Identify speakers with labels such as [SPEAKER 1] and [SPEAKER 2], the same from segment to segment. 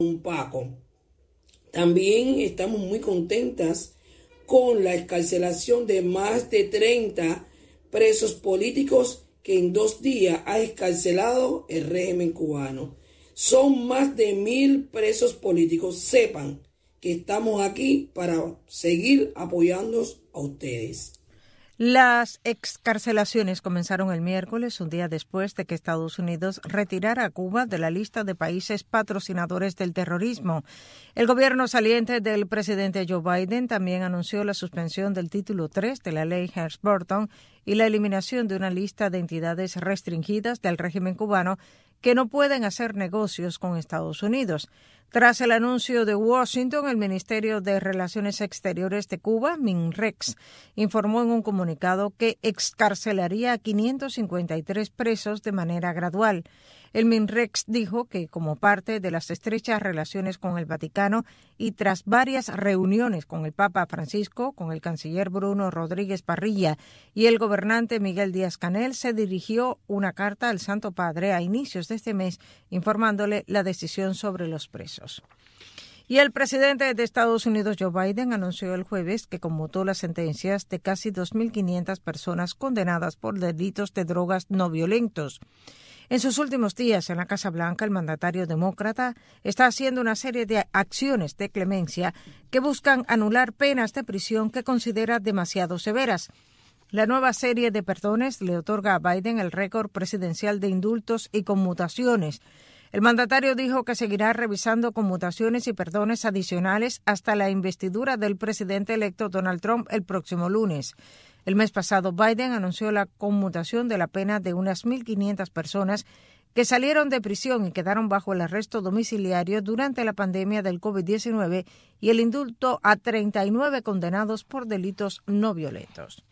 [SPEAKER 1] un Paco. También estamos muy contentas con la excarcelación de más de 30 presos políticos que en 2 días ha excarcelado el régimen cubano. Son más de 1,000 presos políticos. Sepan que estamos aquí para seguir apoyándolos a ustedes.
[SPEAKER 2] Las excarcelaciones comenzaron el miércoles, un día después de que Estados Unidos retirara a Cuba de la lista de países patrocinadores del terrorismo. El gobierno saliente del presidente Joe Biden también anunció la suspensión del título 3 de la ley Helms-Burton y la eliminación de una lista de entidades restringidas del régimen cubano que no pueden hacer negocios con Estados Unidos. Tras el anuncio de Washington, el Ministerio de Relaciones Exteriores de Cuba, MINREX, informó en un comunicado que excarcelaría a 553 presos de manera gradual. El MINREX dijo que, como parte de las estrechas relaciones con el Vaticano y tras varias reuniones con el Papa Francisco, con el canciller Bruno Rodríguez Parrilla y el gobernante Miguel Díaz-Canel, se dirigió una carta al Santo Padre a inicios de este mes informándole la decisión sobre los presos. Y el presidente de Estados Unidos, Joe Biden, anunció el jueves que conmutó las sentencias de casi 2.500 personas condenadas por delitos de drogas no violentos. En sus últimos días en la Casa Blanca, el mandatario demócrata está haciendo una serie de acciones de clemencia que buscan anular penas de prisión que considera demasiado severas. La nueva serie de perdones le otorga a Biden el récord presidencial de indultos y conmutaciones. El mandatario dijo que seguirá revisando conmutaciones y perdones adicionales hasta la investidura del presidente electo Donald Trump el próximo lunes. El mes pasado, Biden anunció la conmutación de la pena de unas 1.500 personas que salieron de prisión y quedaron bajo el arresto domiciliario durante la pandemia del COVID-19 y el indulto a 39 condenados por delitos no violentos.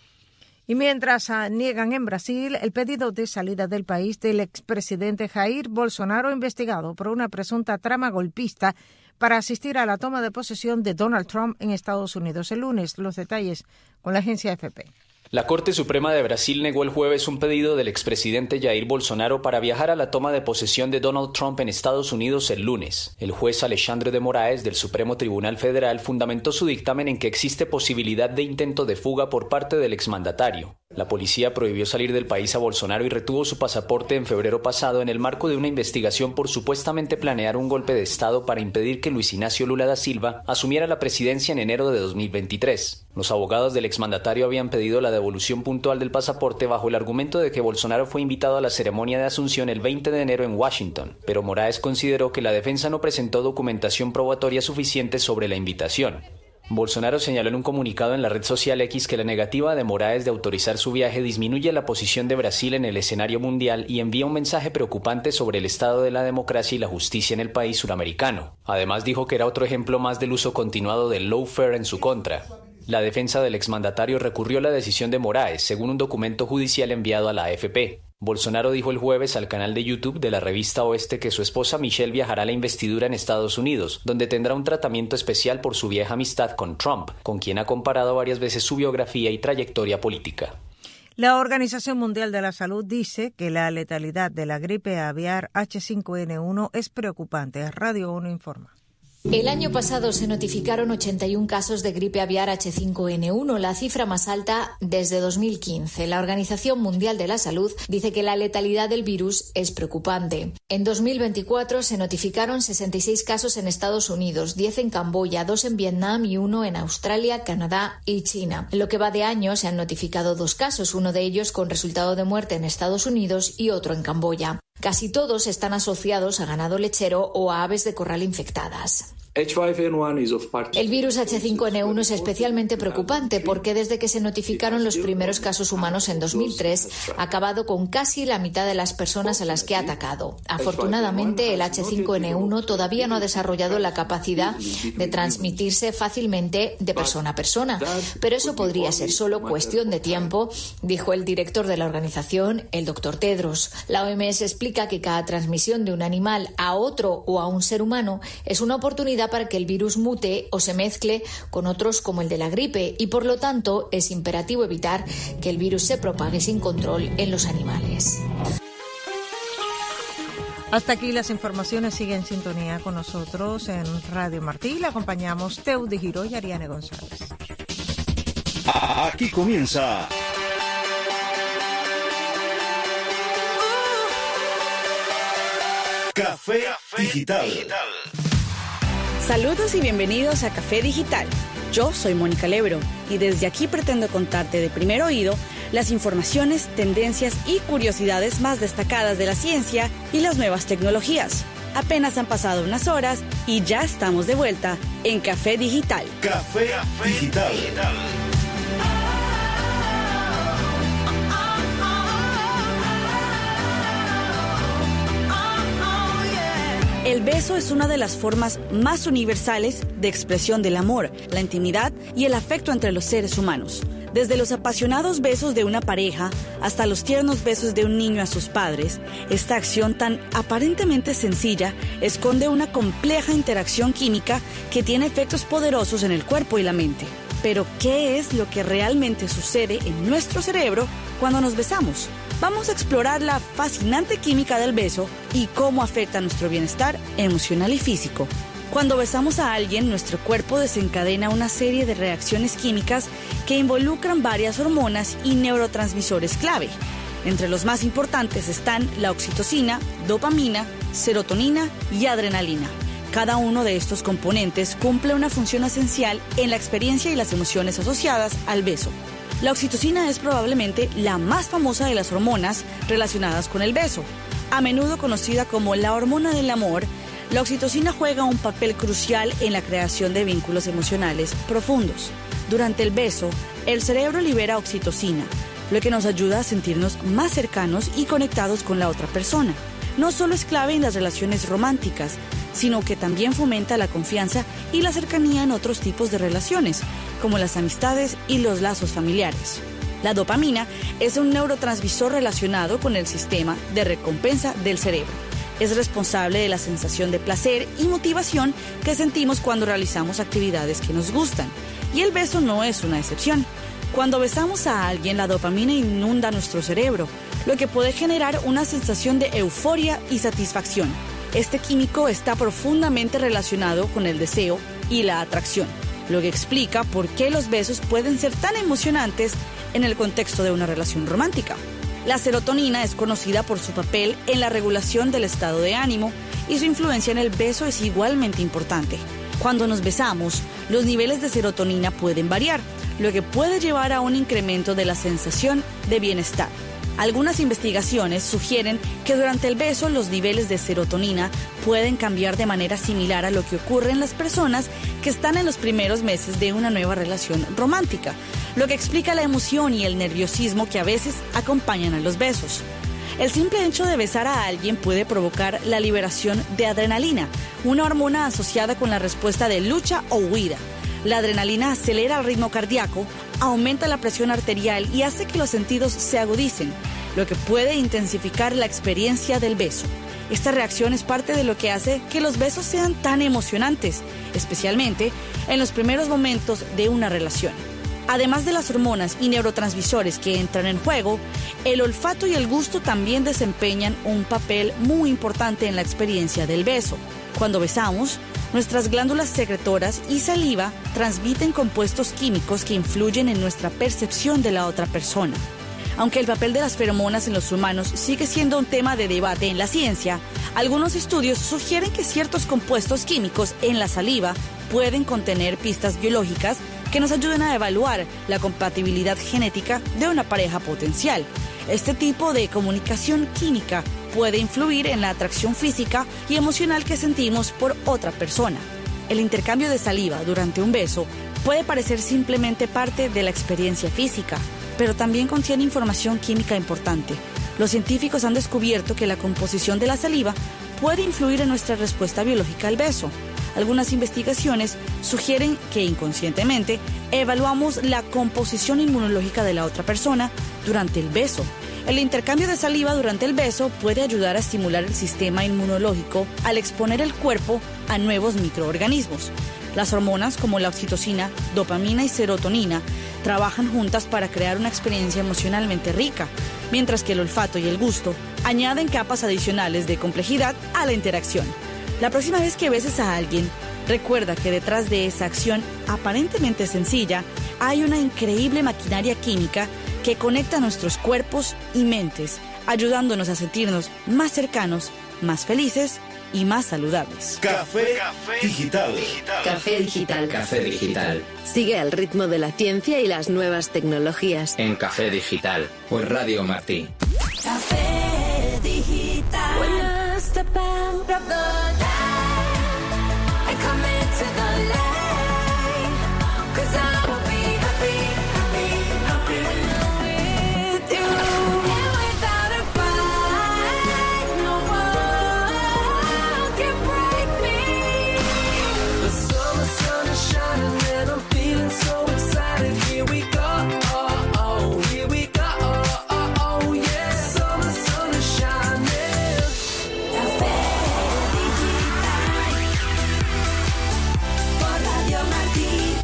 [SPEAKER 2] Y mientras niegan en Brasil el pedido de salida del país del expresidente Jair Bolsonaro, investigado por una presunta trama golpista para asistir a la toma de posesión de Donald Trump en Estados Unidos el lunes. Los detalles con la agencia AFP.
[SPEAKER 3] La Corte Suprema de Brasil negó el jueves un pedido del expresidente Jair Bolsonaro para viajar a la toma de posesión de Donald Trump en Estados Unidos el lunes. El juez Alexandre de Moraes del Supremo Tribunal Federal fundamentó su dictamen en que existe posibilidad de intento de fuga por parte del exmandatario. La policía prohibió salir del país a Bolsonaro y retuvo su pasaporte en febrero pasado en el marco de una investigación por supuestamente planear un golpe de Estado para impedir que Luis Ignacio Lula da Silva asumiera la presidencia en enero de 2023. Los abogados del exmandatario habían pedido la devolución puntual del pasaporte bajo el argumento de que Bolsonaro fue invitado a la ceremonia de asunción el 20 de enero en Washington, pero Moraes consideró que la defensa no presentó documentación probatoria suficiente sobre la invitación. Bolsonaro señaló en un comunicado en la red social X que la negativa de Moraes de autorizar su viaje disminuye la posición de Brasil en el escenario mundial y envía un mensaje preocupante sobre el estado de la democracia y la justicia en el país suramericano. Además dijo que era otro ejemplo más del uso continuado del lawfare en su contra. La defensa del exmandatario recurrió a la decisión de Moraes, según un documento judicial enviado a la AFP. Bolsonaro dijo el jueves al canal de YouTube de la revista Oeste que su esposa Michelle viajará a la investidura en Estados Unidos, donde tendrá un tratamiento especial por su vieja amistad con Trump, con quien ha comparado varias veces su biografía y trayectoria política.
[SPEAKER 2] La Organización Mundial de la Salud dice que la letalidad de la gripe aviar H5N1 es preocupante. Radio 1 informa.
[SPEAKER 4] El año pasado se notificaron 81 casos de gripe aviar H5N1, la cifra más alta desde 2015. La Organización Mundial de la Salud dice que la letalidad del virus es preocupante. En 2024 se notificaron 66 casos en Estados Unidos, 10 en Camboya, 2 en Vietnam y 1 en Australia, Canadá y China. En lo que va de año se han notificado 2 casos, uno de ellos con resultado de muerte en Estados Unidos y otro en Camboya. Casi todos están asociados a ganado lechero o a aves de corral infectadas. El virus H5N1 es especialmente preocupante porque desde que se notificaron los primeros casos humanos en 2003 ha acabado con casi la mitad de las personas a las que ha atacado. Afortunadamente, el H5N1 todavía no ha desarrollado la capacidad de transmitirse fácilmente de persona a persona, pero eso podría ser solo cuestión de tiempo, dijo el director de la organización, el Dr. Tedros. La OMS explica que cada transmisión de un animal a otro o a un ser humano es una oportunidad para que el virus mute o se mezcle con otros como el de la gripe y por lo tanto es imperativo evitar que el virus se propague sin control en los animales.
[SPEAKER 2] Hasta aquí las informaciones. Sigue en sintonía con nosotros en Radio Martí. Le acompañamos Teudi Giró y Ariane González.
[SPEAKER 5] Aquí comienza Café Digital.
[SPEAKER 6] Saludos y bienvenidos a Café Digital. Yo soy Mónica Lebro y desde aquí pretendo contarte de primer oído las informaciones, tendencias y curiosidades más destacadas de la ciencia y las nuevas tecnologías. Apenas han pasado unas horas y ya estamos de vuelta en Café Digital.
[SPEAKER 5] Café Digital.
[SPEAKER 6] El beso es una de las formas más universales de expresión del amor, la intimidad y el afecto entre los seres humanos. Desde los apasionados besos de una pareja hasta los tiernos besos de un niño a sus padres, esta acción tan aparentemente sencilla esconde una compleja interacción química que tiene efectos poderosos en el cuerpo y la mente. Pero, ¿qué es lo que realmente sucede en nuestro cerebro cuando nos besamos? Vamos a explorar la fascinante química del beso y cómo afecta nuestro bienestar emocional y físico. Cuando besamos a alguien, nuestro cuerpo desencadena una serie de reacciones químicas que involucran varias hormonas y neurotransmisores clave. Entre los más importantes están la oxitocina, dopamina, serotonina y adrenalina. Cada uno de estos componentes cumple una función esencial en la experiencia y las emociones asociadas al beso. La oxitocina es probablemente la más famosa de las hormonas relacionadas con el beso. A menudo conocida como la hormona del amor, la oxitocina juega un papel crucial en la creación de vínculos emocionales profundos. Durante el beso, el cerebro libera oxitocina, lo que nos ayuda a sentirnos más cercanos y conectados con la otra persona. No solo es clave en las relaciones románticas, sino que también fomenta la confianza y la cercanía en otros tipos de relaciones, como las amistades y los lazos familiares. La dopamina es un neurotransmisor relacionado con el sistema de recompensa del cerebro. Es responsable de la sensación de placer y motivación que sentimos cuando realizamos actividades que nos gustan. Y el beso no es una excepción. Cuando besamos a alguien, la dopamina inunda nuestro cerebro, lo que puede generar una sensación de euforia y satisfacción. Este químico está profundamente relacionado con el deseo y la atracción, lo que explica por qué los besos pueden ser tan emocionantes en el contexto de una relación romántica. La serotonina es conocida por su papel en la regulación del estado de ánimo y su influencia en el beso es igualmente importante. Cuando nos besamos, los niveles de serotonina pueden variar, lo que puede llevar a un incremento de la sensación de bienestar. Algunas investigaciones sugieren que durante el beso los niveles de serotonina pueden cambiar de manera similar a lo que ocurre en las personas que están en los primeros meses de una nueva relación romántica, lo que explica la emoción y el nerviosismo que a veces acompañan a los besos. El simple hecho de besar a alguien puede provocar la liberación de adrenalina, una hormona asociada con la respuesta de lucha o huida. La adrenalina acelera el ritmo cardíaco, aumenta la presión arterial y hace que los sentidos se agudicen, lo que puede intensificar la experiencia del beso. Esta reacción es parte de lo que hace que los besos sean tan emocionantes, especialmente en los primeros momentos de una relación. Además de las hormonas y neurotransmisores que entran en juego, el olfato y el gusto también desempeñan un papel muy importante en la experiencia del beso. Cuando besamos, nuestras glándulas secretoras y saliva transmiten compuestos químicos que influyen en nuestra percepción de la otra persona. Aunque el papel de las feromonas en los humanos sigue siendo un tema de debate en la ciencia, algunos estudios sugieren que ciertos compuestos químicos en la saliva pueden contener pistas biológicas que nos ayuden a evaluar la compatibilidad genética de una pareja potencial. Este tipo de comunicación química puede influir en la atracción física y emocional que sentimos por otra persona. El intercambio de saliva durante un beso puede parecer simplemente parte de la experiencia física, pero también contiene información química importante. Los científicos han descubierto que la composición de la saliva puede influir en nuestra respuesta biológica al beso. Algunas investigaciones sugieren que inconscientemente evaluamos la composición inmunológica de la otra persona durante el beso. El intercambio de saliva durante el beso puede ayudar a estimular el sistema inmunológico al exponer el cuerpo a nuevos microorganismos. Las hormonas como la oxitocina, dopamina y serotonina trabajan juntas para crear una experiencia emocionalmente rica. mientras que el olfato y el gusto añaden capas adicionales de complejidad a la interacción. La próxima vez que beses a alguien, recuerda que detrás de esa acción aparentemente sencilla hay una increíble maquinaria química que conecta nuestros cuerpos y mentes, ayudándonos a sentirnos más cercanos, más felices y más saludables.
[SPEAKER 5] Café Digital.
[SPEAKER 7] Café Digital.
[SPEAKER 8] Café Digital.
[SPEAKER 7] Sigue el ritmo de la ciencia y las nuevas tecnologías.
[SPEAKER 8] En Café Digital, por Radio Martí.
[SPEAKER 9] Café Digital. When I step out of the light, I come into the light, 'cause I will be happy, happy, happy when I'm with you. And without a fight, no one can break me. The sun is shining and I'm feeling so excited. Here we go, here we go, yeah. Sun is shining. Café Digital por Radio Martí.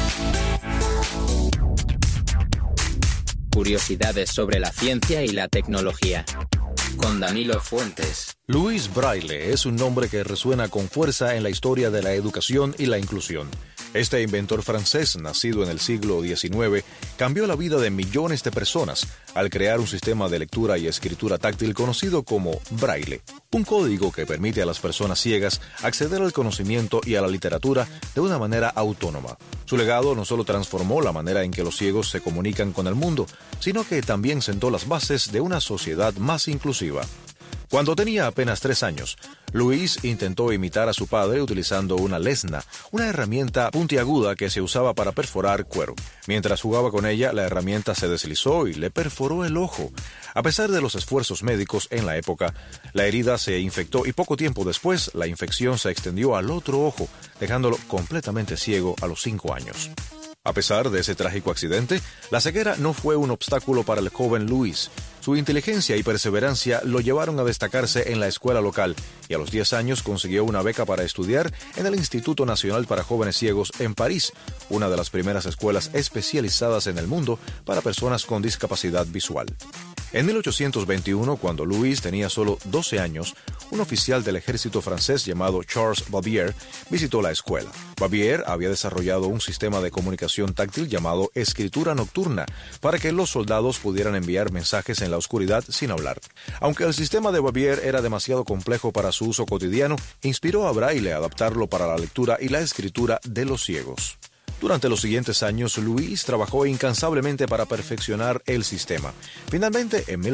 [SPEAKER 8] Curiosidades sobre la ciencia y la tecnología. Con Danilo Fuentes.
[SPEAKER 10] Louis Braille es un nombre que resuena con fuerza en la historia de la educación y la inclusión. Este inventor francés, nacido en el siglo XIX, cambió la vida de millones de personas al crear un sistema de lectura y escritura táctil conocido como Braille, un código que permite a las personas ciegas acceder al conocimiento y a la literatura de una manera autónoma. Su legado no solo transformó la manera en que los ciegos se comunican con el mundo, sino que también sentó las bases de una sociedad más inclusiva. Cuando tenía apenas 3 años, Louis intentó imitar a su padre utilizando una lesna, una herramienta puntiaguda que se usaba para perforar cuero. Mientras jugaba con ella, la herramienta se deslizó y le perforó el ojo. A pesar de los esfuerzos médicos en la época, la herida se infectó y poco tiempo después la infección se extendió al otro ojo, dejándolo completamente ciego a los 5 años. A pesar de ese trágico accidente, la ceguera no fue un obstáculo para el joven Louis. Su inteligencia y perseverancia lo llevaron a destacarse en la escuela local y a los 10 años consiguió una beca para estudiar en el Instituto Nacional para Jóvenes Ciegos en París, una de las primeras escuelas especializadas en el mundo para personas con discapacidad visual. En 1821, cuando Louis tenía solo 12 años, un oficial del ejército francés llamado Charles Bavière visitó la escuela. Bavière había desarrollado un sistema de comunicación táctil llamado escritura nocturna para que los soldados pudieran enviar mensajes en la oscuridad sin hablar. Aunque el sistema de Bavière era demasiado complejo para su uso cotidiano, inspiró a Braille a adaptarlo para la lectura y la escritura de los ciegos. Durante los siguientes años, Louis trabajó incansablemente para perfeccionar el sistema. Finalmente, en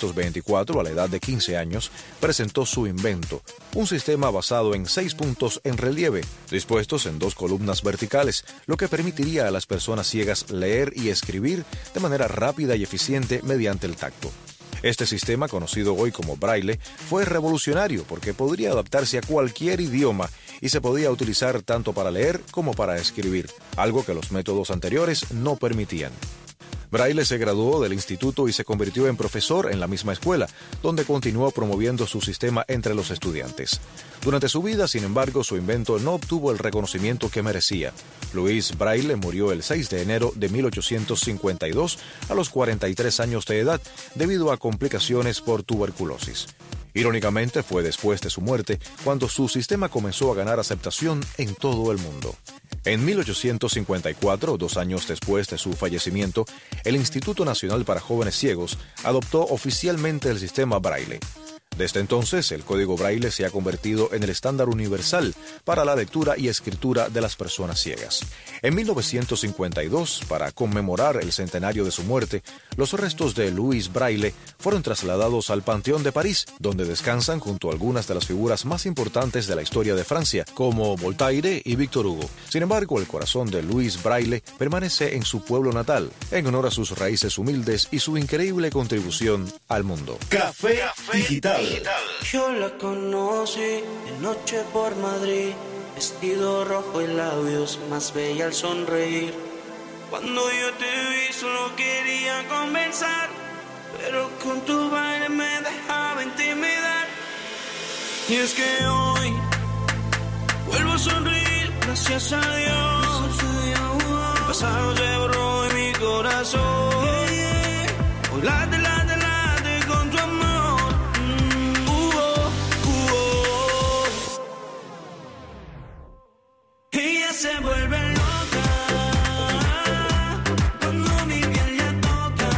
[SPEAKER 10] 1824, a la edad de 15 años, presentó su invento, un sistema basado en 6 puntos en relieve, dispuestos en 2 columnas verticales, lo que permitiría a las personas ciegas leer y escribir de manera rápida y eficiente mediante el tacto. Este sistema, conocido hoy como Braille, fue revolucionario porque podría adaptarse a cualquier idioma y se podía utilizar tanto para leer como para escribir, algo que los métodos anteriores no permitían. Braille se graduó del instituto y se convirtió en profesor en la misma escuela, donde continuó promoviendo su sistema entre los estudiantes. Durante su vida, sin embargo, su invento no obtuvo el reconocimiento que merecía. Louis Braille murió el 6 de enero de 1852 a los 43 años de edad debido a complicaciones por tuberculosis. Irónicamente, fue después de su muerte cuando su sistema comenzó a ganar aceptación en todo el mundo. En 1854, 2 años después de su fallecimiento, el Instituto Nacional para Jóvenes Ciegos adoptó oficialmente el sistema Braille. Desde entonces, el código Braille se ha convertido en el estándar universal para la lectura y escritura de las personas ciegas. En 1952, para conmemorar el centenario de su muerte, los restos de Louis Braille fueron trasladados al Panteón de París, donde descansan junto a algunas de las figuras más importantes de la historia de Francia, como Voltaire y Victor Hugo. Sin embargo, el corazón de Louis Braille permanece en su pueblo natal, en honor a sus raíces humildes y su increíble contribución al mundo.
[SPEAKER 5] Café Digital.
[SPEAKER 11] Yo la conocí de noche por Madrid, vestido rojo y labios más bella al sonreír. Cuando yo te vi solo quería conversar, pero con tu baile me dejaba intimidar. Y es que hoy vuelvo a sonreír, gracias a Dios. El pasado se borró en mi corazón. Hoy late, late, late. se vuelve loca cuando mi piel ya toca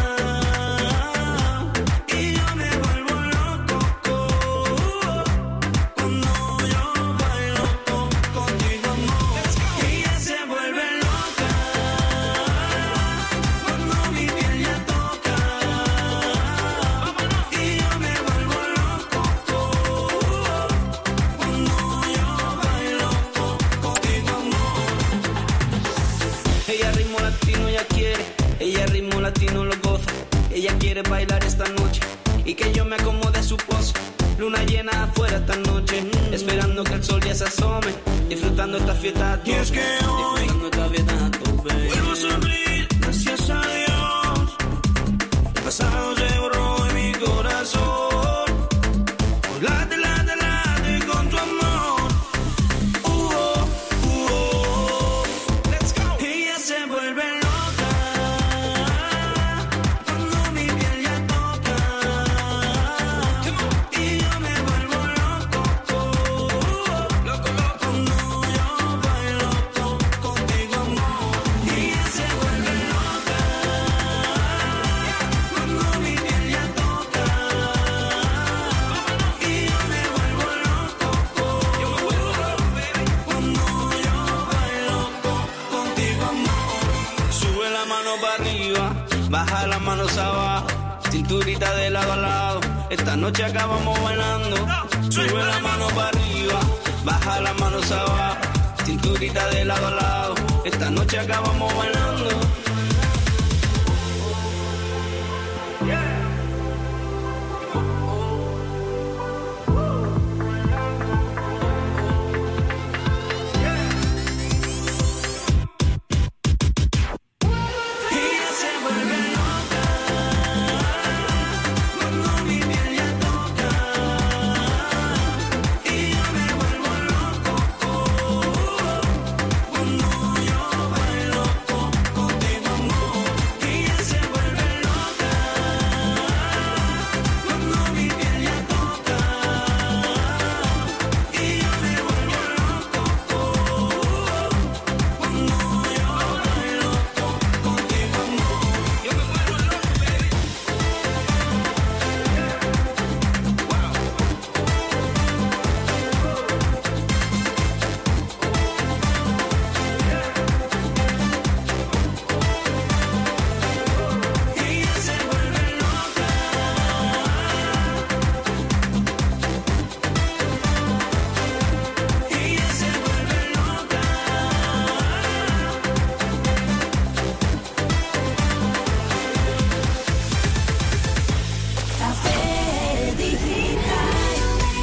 [SPEAKER 11] y yo me vuelvo loco cuando yo bailo contigo, amor. Ella se vuelve loca cuando mi piel ya toca y yo me vuelvo loco cuando yo bailo contigo, amor. Ella ritmo latino ya quiere, ella ritmo latino lo goza. Ella quiere bailar esta noche y que yo me acomode a su pose. Luna llena afuera esta noche, esperando que el sol ya se asome, disfrutando esta fiesta a tope. Y es que hoy vuelvo a sonreír, gracias a Dios. El pasado se borró en mi corazón. Pues late, late, late con tu amor. Let's go. Ella se vuelve loca cuando mi piel ya toca y yo me vuelvo loco cuando yo bailo contigo, amor. Ella se vuelve loca cuando mi piel ya toca y yo me vuelvo loco cuando yo bailo contigo, amor. Sube la mano para arriba, baja las manos abajo, cinturita de lado a lado. Esta noche acabamos bailando. Sube la mano para arriba, baja las manos abajo, cinturita de lado a lado. Esta noche acabamos bailando. Ella se vuelve loca cuando mi piel ya toca y yo me vuelvo loco cuando yo bailo contigo, amor. Ella se vuelve loca cuando mi piel ya toca y yo me vuelvo loco cuando yo bailo contigo, amor. Yo me vuelvo loco, baby. Ella se vuelve loca. Ella se vuelve loca.
[SPEAKER 9] Café Digital.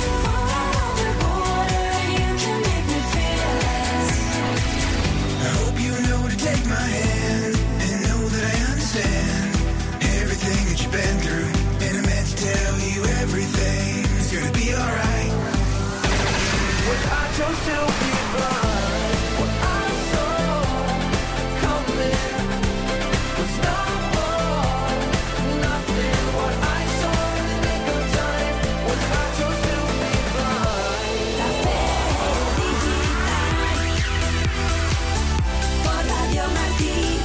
[SPEAKER 9] You can make me fearless.
[SPEAKER 12] I hope you know to take my hand and know that I understand everything that you've been through. And I meant to tell you everything's gonna be alright. What I chose to be blind, what I saw coming was not more, nothing. What I saw in the nick of time was I chose to be blind.
[SPEAKER 9] Café Digital por Radio Martí.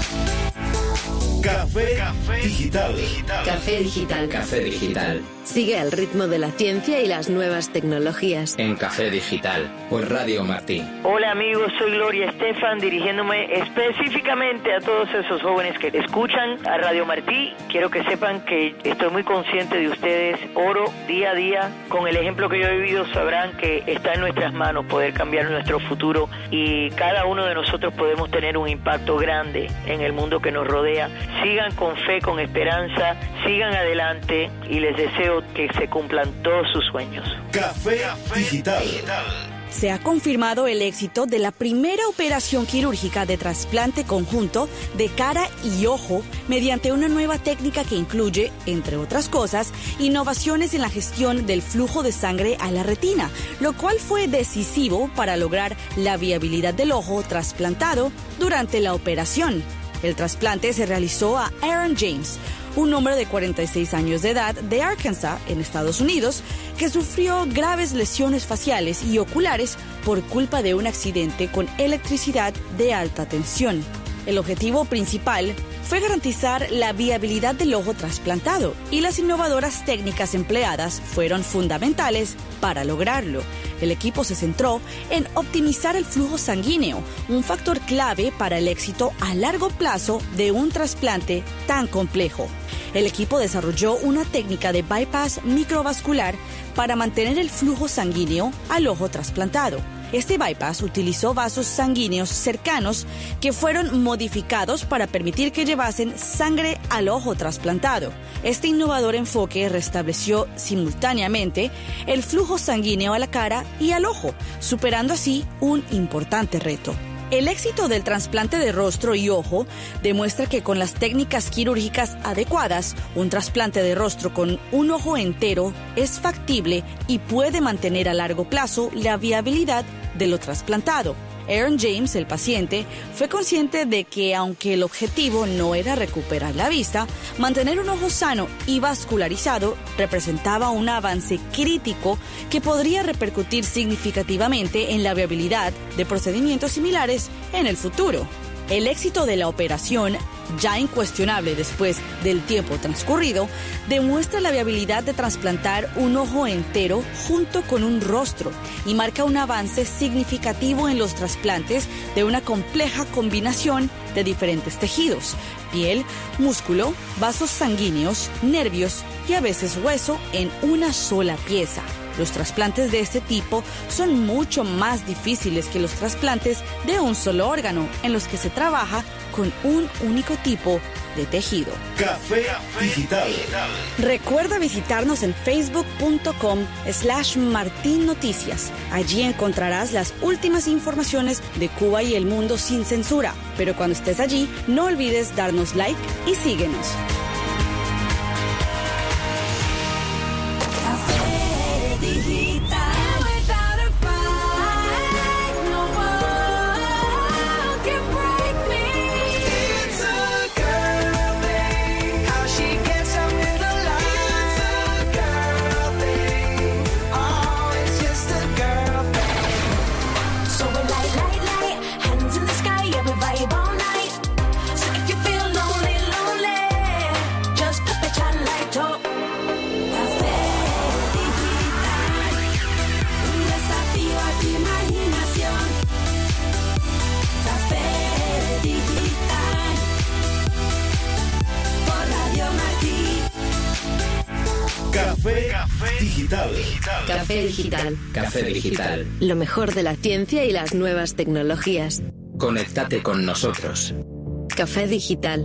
[SPEAKER 5] Café Digital.
[SPEAKER 7] Café Digital.
[SPEAKER 8] Café Digital.
[SPEAKER 7] Sigue al ritmo de la ciencia y las nuevas tecnologías.
[SPEAKER 8] En Café Digital, por Radio Martí.
[SPEAKER 13] Hola amigos, soy Gloria Estefan, dirigiéndome específicamente a todos esos jóvenes que escuchan a Radio Martí. Quiero que sepan que estoy muy consciente de ustedes. Oro día a día. Con el ejemplo que yo he vivido sabrán que está en nuestras manos poder cambiar nuestro futuro y cada uno de nosotros podemos tener un impacto grande en el mundo que nos rodea. Sigan con fe, con esperanza, sigan adelante y les deseo que se cumplan todos sus sueños.
[SPEAKER 5] Café Digital.
[SPEAKER 6] Se ha confirmado el éxito de la primera operación quirúrgica de trasplante conjunto de cara y ojo mediante una nueva técnica que incluye, entre otras cosas, innovaciones en la gestión del flujo de sangre a la retina, lo cual fue decisivo para lograr la viabilidad del ojo trasplantado durante la operación. El trasplante se realizó a Aaron James, un hombre de 46 años de edad de Arkansas, en Estados Unidos, que sufrió graves lesiones faciales y oculares por culpa de un accidente con electricidad de alta tensión. El objetivo principal fue garantizar la viabilidad del ojo trasplantado y las innovadoras técnicas empleadas fueron fundamentales para lograrlo. El equipo se centró en optimizar el flujo sanguíneo, un factor clave para el éxito a largo plazo de un trasplante tan complejo. El equipo desarrolló una técnica de bypass microvascular para mantener el flujo sanguíneo al ojo trasplantado. Este bypass utilizó vasos sanguíneos cercanos que fueron modificados para permitir que llevasen sangre al ojo trasplantado. Este innovador enfoque restableció simultáneamente el flujo sanguíneo a la cara y al ojo, superando así un importante reto. El éxito del trasplante de rostro y ojo demuestra que con las técnicas quirúrgicas adecuadas, un trasplante de rostro con un ojo entero es factible y puede mantener a largo plazo la viabilidad de lo trasplantado. Aaron James, el paciente, fue consciente de que aunque el objetivo no era recuperar la vista, mantener un ojo sano y vascularizado representaba un avance crítico que podría repercutir significativamente en la viabilidad de procedimientos similares en el futuro. El éxito de la operación, ya incuestionable después del tiempo transcurrido, demuestra la viabilidad de trasplantar un ojo entero junto con un rostro y marca un avance significativo en los trasplantes de una compleja combinación de diferentes tejidos: piel, músculo, vasos sanguíneos, nervios y a veces hueso en una sola pieza. Los trasplantes de este tipo son mucho más difíciles que los trasplantes de un solo órgano, en los que se trabaja con un único tipo de tejido.
[SPEAKER 5] Café Digital.
[SPEAKER 6] Recuerda visitarnos en facebook.com/martinnoticias. Allí encontrarás las últimas informaciones de Cuba y el mundo sin censura. Pero cuando estés allí, no olvides darnos like y síguenos.
[SPEAKER 5] Café Digital.
[SPEAKER 7] Café Digital.
[SPEAKER 8] Café Digital.
[SPEAKER 7] Lo mejor de la ciencia y las nuevas tecnologías.
[SPEAKER 8] Conéctate con nosotros.
[SPEAKER 7] Café Digital.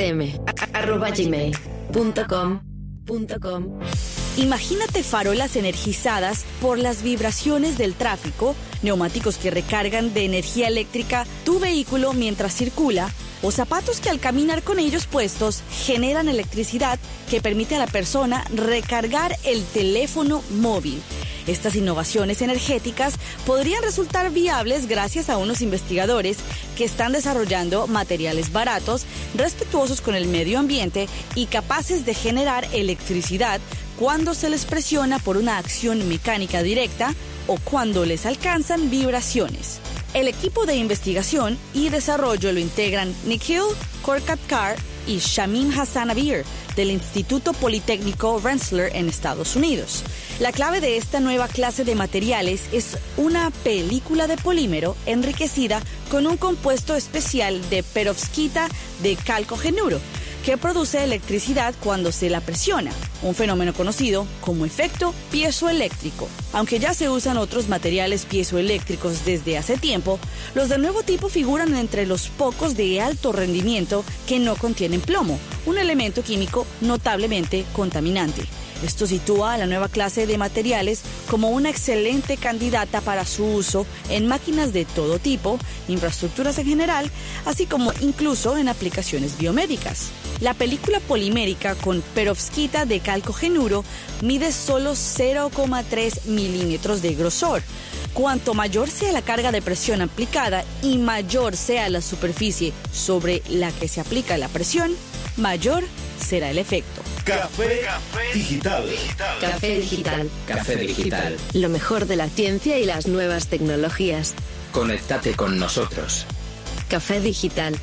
[SPEAKER 7] rm@gmail.com.
[SPEAKER 6] Imagínate farolas energizadas por las vibraciones del tráfico, neumáticos que recargan de energía eléctrica tu vehículo mientras circula, o zapatos que al caminar con ellos puestos generan electricidad que permite a la persona recargar el teléfono móvil. Estas innovaciones energéticas podrían resultar viables gracias a unos investigadores que están desarrollando materiales baratos, respetuosos con el medio ambiente y capaces de generar electricidad cuando se les presiona por una acción mecánica directa o cuando les alcanzan vibraciones. El equipo de investigación y desarrollo lo integran Nikhil Korkatkar y Shamim Hassan Abir del Instituto Politécnico Rensselaer en Estados Unidos. La clave de esta nueva clase de materiales es una película de polímero enriquecida con un compuesto especial de perovskita de calcogenuro que produce electricidad cuando se la presiona, un fenómeno conocido como efecto piezoeléctrico. Aunque ya se usan otros materiales piezoeléctricos desde hace tiempo, los del nuevo tipo figuran entre los pocos de alto rendimiento que no contienen plomo, un elemento químico notablemente contaminante. Esto sitúa a la nueva clase de materiales como una excelente candidata para su uso en máquinas de todo tipo, infraestructuras en general, así como incluso en aplicaciones biomédicas. La película polimérica con perovskita de calcogenuro mide solo 0,3 milímetros de grosor. Cuanto mayor sea la carga de presión aplicada y mayor sea la superficie sobre la que se aplica la presión, mayor será el efecto.
[SPEAKER 5] Café Digital.
[SPEAKER 7] Café Digital.
[SPEAKER 8] Café Digital.
[SPEAKER 7] Lo mejor de la ciencia y las nuevas tecnologías.
[SPEAKER 8] Conéctate con nosotros.
[SPEAKER 7] Café Digital.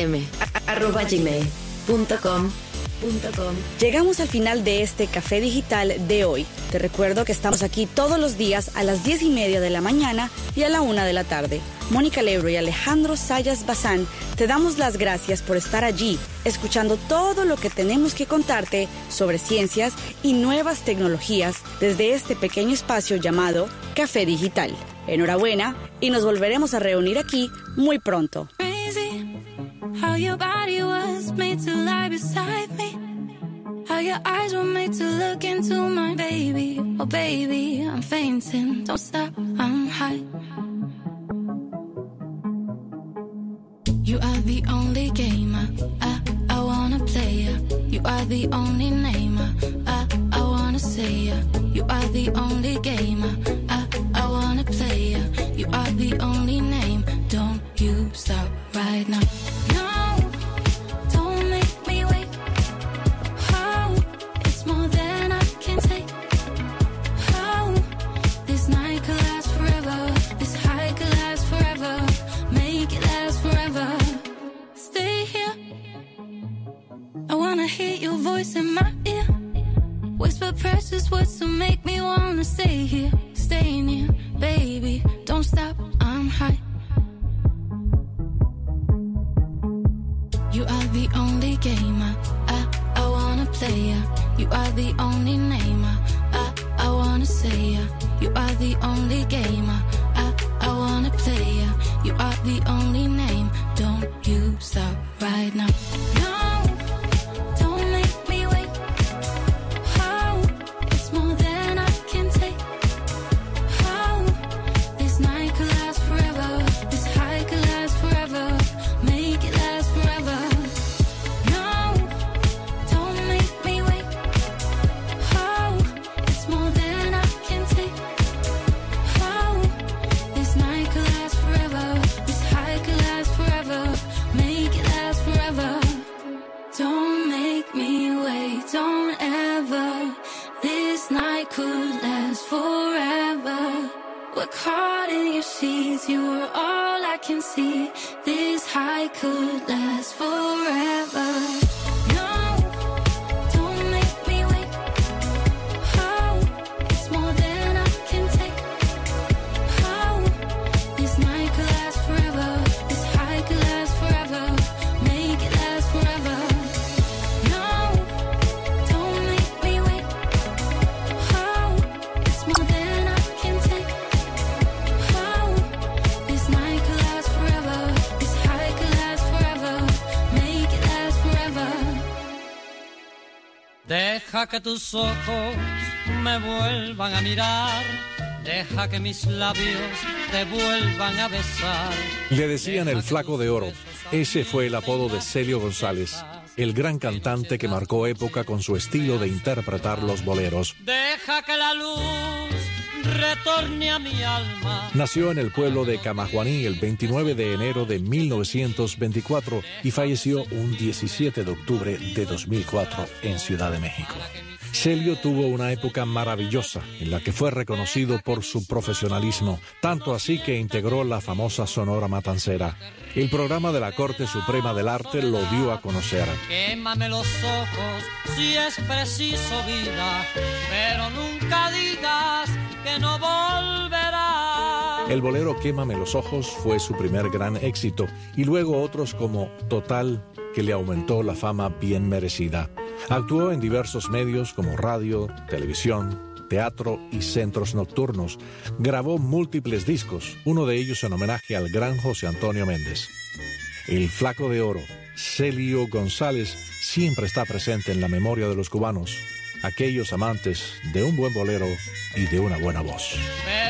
[SPEAKER 7] rm@gmail.com.
[SPEAKER 6] Llegamos al final de este Café Digital de hoy. Te recuerdo que estamos aquí todos los días a las 10:30 de la mañana y a la 1 de la tarde. Mónica Lebro y Alejandro Sayas Bazán, te damos las gracias por estar allí, escuchando todo lo que tenemos que contarte sobre ciencias y nuevas tecnologías desde este pequeño espacio llamado Café Digital. Enhorabuena y nos volveremos a reunir aquí muy pronto.
[SPEAKER 9] How your body was made to lie beside me. How your eyes were made to look into my baby. Oh baby, I'm fainting. Don't stop, I'm high. You are the only gamer I wanna play ya. You are the only namer I wanna say ya. You are the only gamer I wanna play ya. You are the only name. Don't you stop right now. In my ear, whisper precious words to make me wanna stay here, staying here, baby. Don't stop, I'm high. You are the only gamer I wanna play ya. You are the only namer I wanna say ya. You are the only gamer I wanna play ya. You are the only name. Don't you stop right now. You were all I can see. This high could last forever. No, don't make me wait. Oh, it's more than I can take. Oh, this night could last forever. This high could last forever. Make it last forever. No, don't make me wait. Oh, it's more than I can take.
[SPEAKER 14] Deja que tus ojos me vuelvan a mirar, deja que mis labios te vuelvan a besar.
[SPEAKER 10] Le decían el Flaco de Oro. Ese fue el apodo de Celio González, el gran cantante que marcó época con su estilo de interpretar los boleros.
[SPEAKER 14] Deja que la luz retorne a mi alma.
[SPEAKER 10] Nació en el pueblo de Camajuaní el 29 de enero de 1924 y falleció un 17 de octubre de 2004 en Ciudad de México. Celio tuvo una época maravillosa en la que fue reconocido por su profesionalismo, tanto así que integró la famosa Sonora Matancera. El programa de la Corte Suprema del Arte lo dio a conocer.
[SPEAKER 14] Quémame los ojos si es preciso vida, pero nunca digas que no volverá.
[SPEAKER 10] El bolero Quémame los ojos fue su primer gran éxito y luego otros como Total, que le aumentó la fama bien merecida. Actuó en diversos medios como radio, televisión, teatro y centros nocturnos. Grabó múltiples discos, uno de ellos en homenaje al gran José Antonio Méndez. El Flaco de Oro, Celio González, siempre está presente en la memoria de los cubanos, aquellos amantes de un buen bolero y de una buena voz.